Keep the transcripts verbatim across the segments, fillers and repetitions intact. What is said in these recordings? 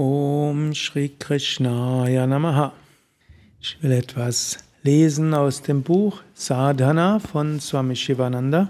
Om Shri Krishnaya Namaha. Ich will etwas lesen aus dem Buch Sadhana von Swami Shivananda,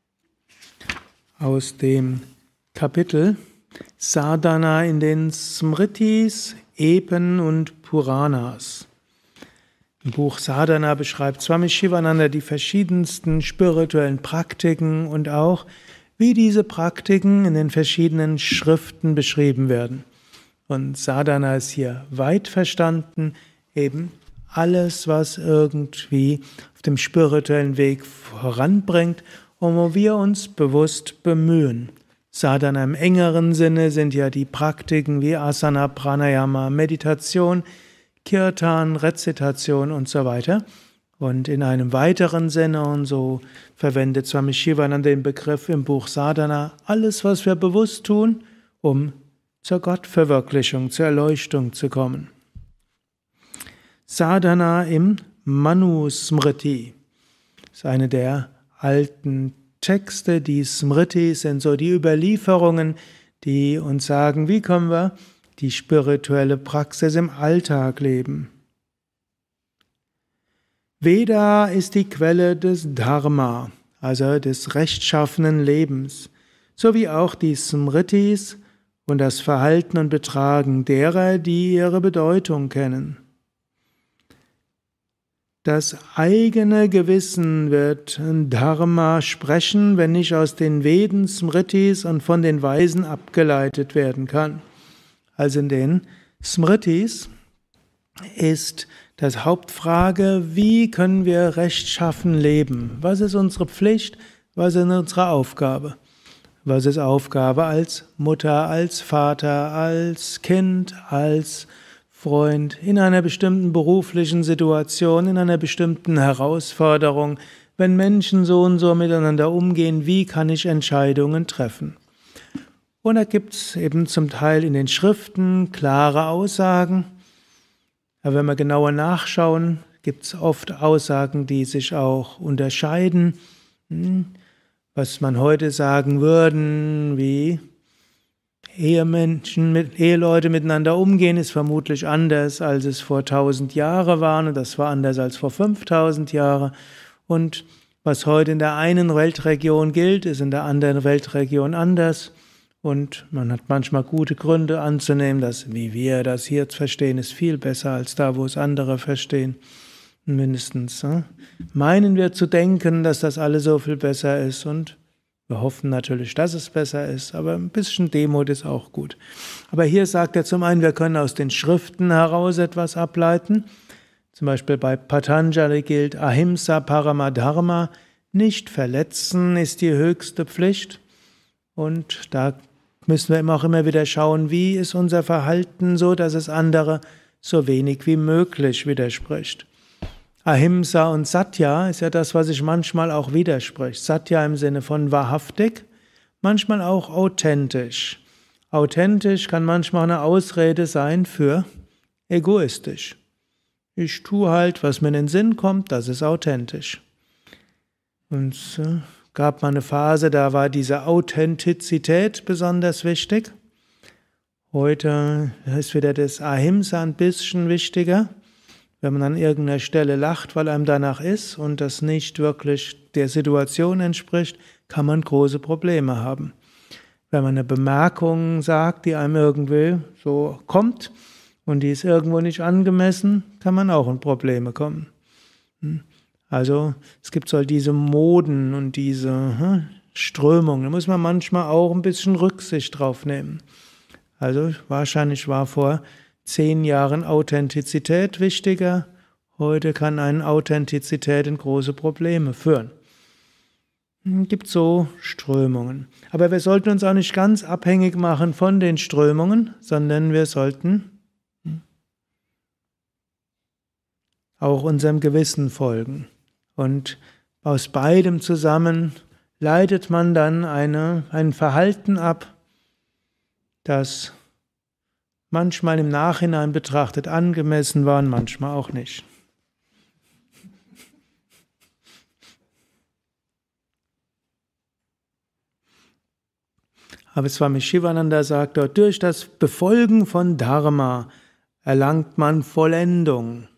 aus dem Kapitel Sadhana in den Smritis, Epen und Puranas. Im Buch Sadhana beschreibt Swami Shivananda die verschiedensten spirituellen Praktiken und auch, wie diese Praktiken in den verschiedenen Schriften beschrieben werden. Und Sadhana ist hier weit verstanden, eben alles, was irgendwie auf dem spirituellen Weg voranbringt und wo wir uns bewusst bemühen. Sadhana im engeren Sinne sind ja die Praktiken wie Asana, Pranayama, Meditation, Kirtan, Rezitation und so weiter. Und in einem weiteren Sinne, und so verwendet Swami Shivananda den Begriff im Buch Sadhana, alles, was wir bewusst tun, um zur Gottverwirklichung, zur Erleuchtung zu kommen. Sadhana im Manusmriti ist eine der alten Texte. Die Smritis sind so die Überlieferungen, die uns sagen, wie können wir die spirituelle Praxis im Alltag leben. Veda ist die Quelle des Dharma, also des rechtschaffenen Lebens, sowie auch die Smritis und das Verhalten und Betragen derer, die ihre Bedeutung kennen. Das eigene Gewissen wird Dharma sprechen, wenn nicht aus den Veden, Smritis und von den Weisen abgeleitet werden kann. Also in den Smritis ist das Hauptfrage, wie können wir rechtschaffen leben? Was ist unsere Pflicht? Was ist unsere Aufgabe? Was ist Aufgabe als Mutter, als Vater, als Kind, als Freund, in einer bestimmten beruflichen Situation, in einer bestimmten Herausforderung, wenn Menschen so und so miteinander umgehen, wie kann ich Entscheidungen treffen? Und da gibt es eben zum Teil in den Schriften klare Aussagen, aber wenn wir genauer nachschauen, gibt es oft Aussagen, die sich auch unterscheiden. Was man heute sagen würden, wie Ehemenschen, mit, Eheleute miteinander umgehen, ist vermutlich anders, als es vor tausend Jahren war, und das war anders als vor fünftausend Jahren. Und was heute in der einen Weltregion gilt, ist in der anderen Weltregion anders. Und man hat manchmal gute Gründe anzunehmen, dass, wie wir das hier verstehen, ist viel besser als da, wo es andere verstehen. Mindestens ne? meinen wir zu denken, dass das alles so viel besser ist, und wir hoffen natürlich, dass es besser ist, aber ein bisschen Demut ist auch gut. Aber hier sagt er zum einen, wir können aus den Schriften heraus etwas ableiten. Zum Beispiel bei Patanjali gilt Ahimsa Paramadharma, nicht verletzen ist die höchste Pflicht. Und da müssen wir auch immer wieder schauen, wie ist unser Verhalten so, dass es andere so wenig wie möglich widerspricht. Ahimsa und Satya ist ja das, was sich manchmal auch widerspricht. Satya im Sinne von wahrhaftig, manchmal auch authentisch. Authentisch kann manchmal eine Ausrede sein für egoistisch. Ich tue halt, was mir in den Sinn kommt, das ist authentisch. Und es äh, gab mal eine Phase, da war diese Authentizität besonders wichtig. Heute ist wieder das Ahimsa ein bisschen wichtiger. Wenn man an irgendeiner Stelle lacht, weil einem danach ist und das nicht wirklich der Situation entspricht, kann man große Probleme haben. Wenn man eine Bemerkung sagt, die einem irgendwie so kommt und die ist irgendwo nicht angemessen, kann man auch in Probleme kommen. Also es gibt so diese Moden und diese hm, Strömungen, da muss man manchmal auch ein bisschen Rücksicht drauf nehmen. Also wahrscheinlich war vor zehn Jahren Authentizität wichtiger. Heute kann eine Authentizität in große Probleme führen. Es gibt so Strömungen. Aber wir sollten uns auch nicht ganz abhängig machen von den Strömungen, sondern wir sollten auch unserem Gewissen folgen. Und aus beidem zusammen leitet man dann eine, ein Verhalten ab, das manchmal im Nachhinein betrachtet angemessen war und manchmal auch nicht. Aber Swami Shivananda sagt dort, durch das Befolgen von Dharma erlangt man Vollendung.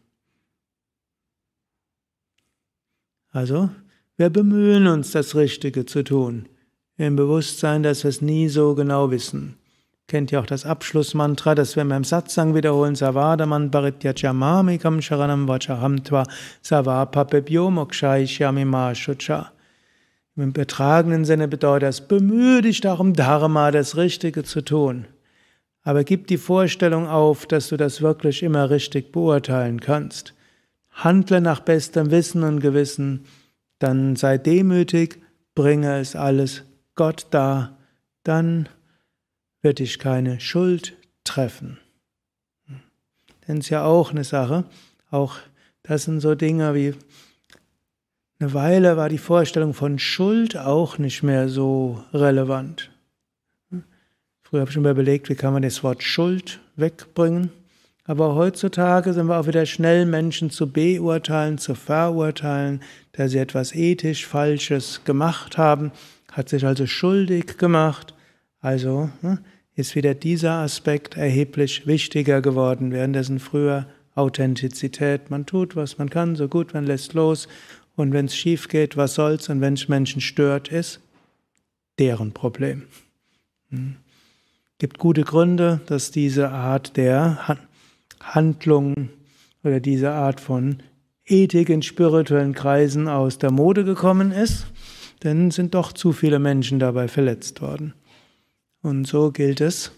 Also, wir bemühen uns, das Richtige zu tun, im Bewusstsein, dass wir es nie so genau wissen. Kennt ja auch das Abschlussmantra, das wir im Satsang wiederholen, Savadaman Parityajamamikam Sharanam Vachaham Tva Savapapebhyo Mokshayishyami Ma Shucha. Im übertragenen Sinne bedeutet das, bemühe dich darum, Dharma, das Richtige zu tun. Aber gib die Vorstellung auf, dass du das wirklich immer richtig beurteilen kannst. Handle nach bestem Wissen und Gewissen, dann sei demütig, bringe es alles Gott dar, dann wird dich keine Schuld treffen. Denn es ist ja auch eine Sache, auch das sind so Dinge wie, eine Weile war die Vorstellung von Schuld auch nicht mehr so relevant. Früher habe ich mir überlegt, wie kann man das Wort Schuld wegbringen, aber heutzutage sind wir auch wieder schnell, Menschen zu beurteilen, zu verurteilen, da sie etwas ethisch Falsches gemacht haben, hat sich also schuldig gemacht. Also ist wieder dieser Aspekt erheblich wichtiger geworden, währenddessen früher Authentizität. Man tut, was man kann, so gut man lässt los. Und wenn es schief geht, was soll's? Und wenn es Menschen stört, ist deren Problem. Hm. Gibt gute Gründe, dass diese Art der Handlung oder diese Art von Ethik in spirituellen Kreisen aus der Mode gekommen ist, denn sind doch zu viele Menschen dabei verletzt worden. Und so gilt es,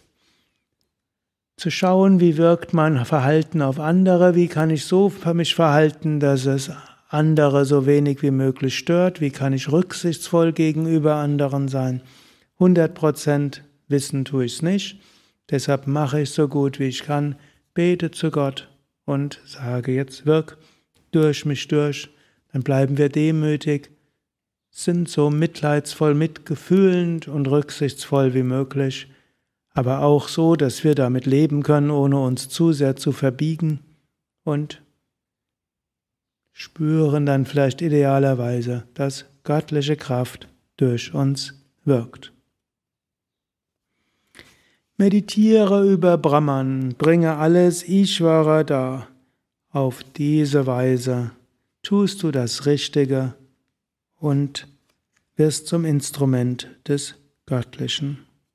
zu schauen, wie wirkt mein Verhalten auf andere, wie kann ich so für mich verhalten, dass es andere so wenig wie möglich stört, wie kann ich rücksichtsvoll gegenüber anderen sein. hundert Prozent wissen tue ich es nicht, deshalb mache ich so gut wie ich kann, bete zu Gott und sage jetzt, wirk durch mich durch, dann bleiben wir demütig, sind so mitleidsvoll, mitgefühlend und rücksichtsvoll wie möglich, aber auch so, dass wir damit leben können, ohne uns zu sehr zu verbiegen und spüren dann vielleicht idealerweise, dass göttliche Kraft durch uns wirkt. Meditiere über Brahman, bringe alles Ishvara dar. Auf diese Weise tust du das Richtige und wirst zum Instrument des Göttlichen.